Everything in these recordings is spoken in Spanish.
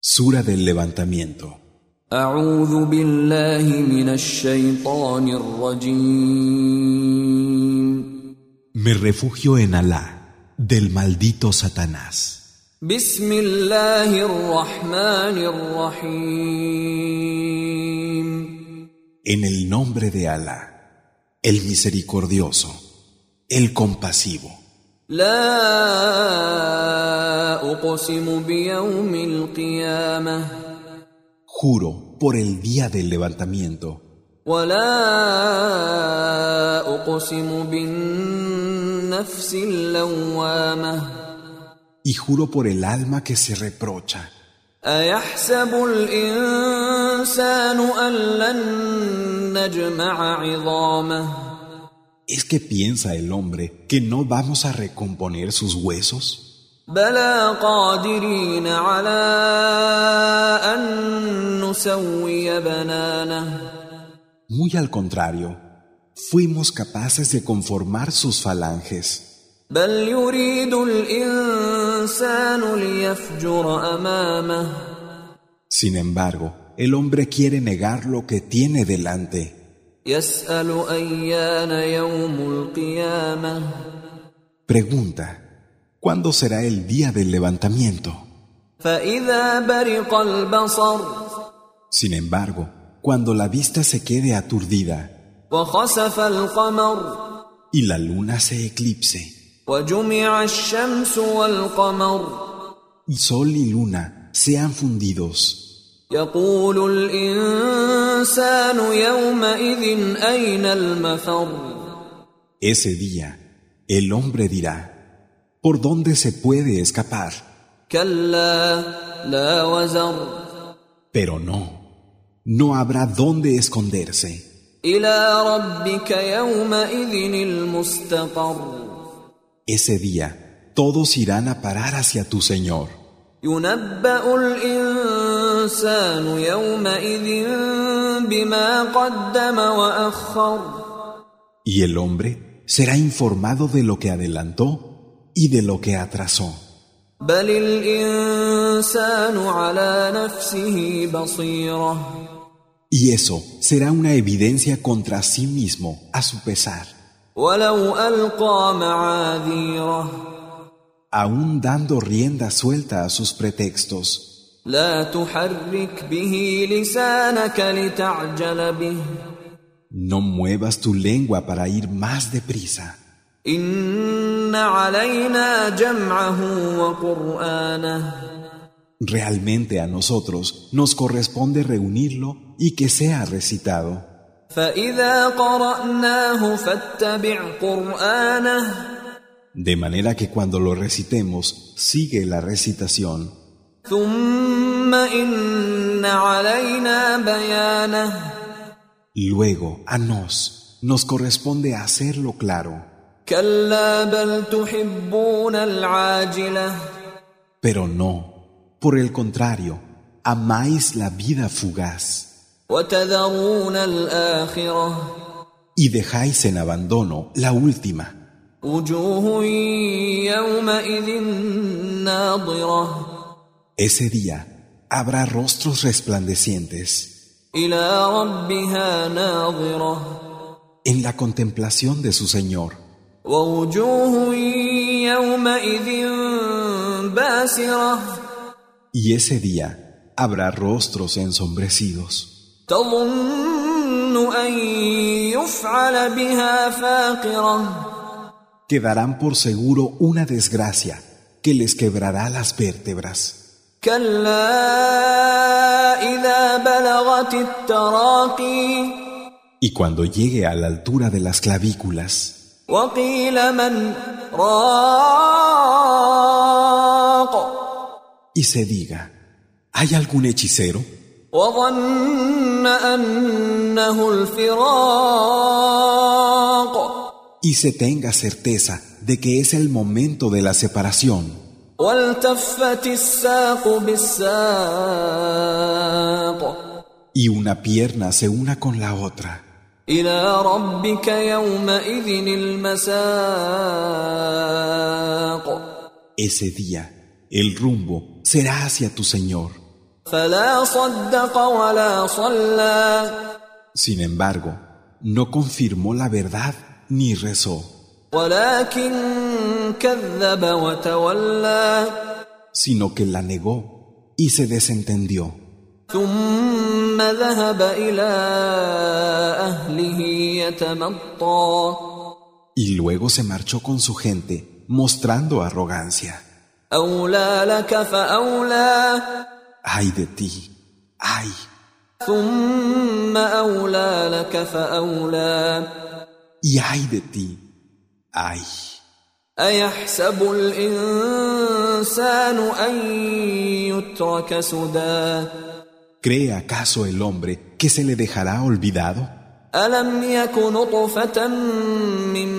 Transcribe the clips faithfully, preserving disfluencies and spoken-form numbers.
Sura del levantamiento. أعوذ بالله من الشيطان الرجيم. Me refugio en Alá, del maldito Satanás. بسم الله الرحمن الرحيم. En el nombre de Alá, el misericordioso, el compasivo. لا أقسم بيوم القيامة. Juro por el día del levantamiento. ولا أقسم بالنفس اللوامة. Y juro por el alma que se reprocha. أيحسب الإنسان أن لن نجمع عظامه. ¿Es que piensa el hombre que no vamos a recomponer sus huesos? بلى قادرين على أن نسوي بنانه. Muy al contrario, fuimos capaces de conformar sus falanges. بل يريد الإنسان ليفجر أمامه. Sin embargo, el hombre quiere negar lo que tiene delante. يسأل أيان يوم القيامة. Pregunta, ¿cuándo será el día del levantamiento? فإذا برق البصر. Sin embargo, cuando la vista se quede aturdida وخسف القمر. y la luna se eclipse, وجمع الشمس والقمر. y sol y luna sean fundidos, يقول الإنسان يومئذ أين المفر. ese día el hombre dirá, ¿por dónde se puede escapar? كلا لا وزر. Pero no, no habrá dónde esconderse. إلى ربك يومئذ المستقر. Ese día todos irán a parar hacia tu Señor. ينبأ الإنسان يومئذ بما قدم وأخر. Y el hombre será informado de lo que adelantó y de lo que atrasó. بل الإنسان على نفسه بصيرة. Y eso será una evidencia contra sí mismo a su pesar. ولو ألقى معاذيره. Aún dando rienda suelta a sus pretextos. لا تحرك به لسانك لتعجل به. No muevas tu lengua para ir más deprisa. إن علينا جمعه وقرآنه. Realmente a nosotros nos corresponde reunirlo y que sea recitado. فإذا قرأناه فاتبع قرآنه. De manera que cuando lo recitemos, sigue la recitación. ثم إن علينا بيانه. Luego, a nos, nos corresponde hacerlo claro. كلا بل تحبون العاجلة. Pero no, por el contrario, amáis la vida fugaz وتذرون الآخرة. y dejáis en abandono la última. وجوه يومئذ ناظرة. Ese día habrá rostros resplandecientes إلى ربها ناظرة. en la contemplación de su Señor. ووجوه يومئذ باسرة. Y ese día habrá rostros ensombrecidos تظن أن يفعل بها فاقرة. que darán por seguro una desgracia que les quebrará las vértebras. كلا إذا بلغت التراقي. Y cuando llegue a la altura de las clavículas وقيل من راق. y se diga, ¿hay algún hechicero? وظن أنه الفراق. Y se tenga certeza de que es el momento de la separación. والتفت الساق بالساق. Y una pierna se una con la otra. إلى ربك يومئذ المساق. Ese día, el rumbo será hacia tu Señor. فلا صدق ولا صلى Sin embargo, no confirmó la verdad ni rezó, ولكن كذب وتولى sino que la negó y se desentendió. ثم ذهب إلى أهله يتمطى Y luego se marchó con su gente, mostrando arrogancia. أولى لك فأولى ¡Ay de ti! ¡Ay! ثم أولى لك فأولى Y ay de ti, ay. أيحسب الإنسان أن يترك سدى ¿Cree acaso el hombre que se le dejará olvidado? ألم يك نطفة من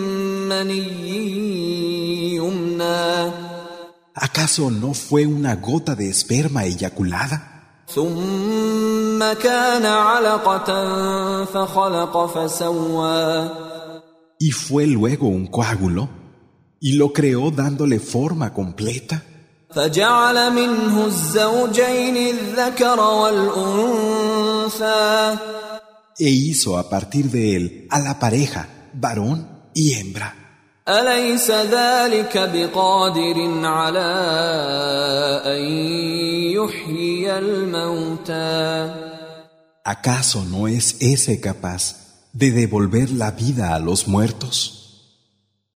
مني يمنى ¿Acaso no fue una gota de esperma eyaculada? ثم كان علقة فخلق فسوى ¿Y fue luego un coágulo? ¿Y lo creó dándole forma completa? فجعل منه الزوجين الذكر والأنثى E hizo a partir de él a la pareja, varón y hembra. أليس ذلك بقادر على أن يحيي الموتى ¿Acaso no es ese capaz de devolver la vida a los muertos?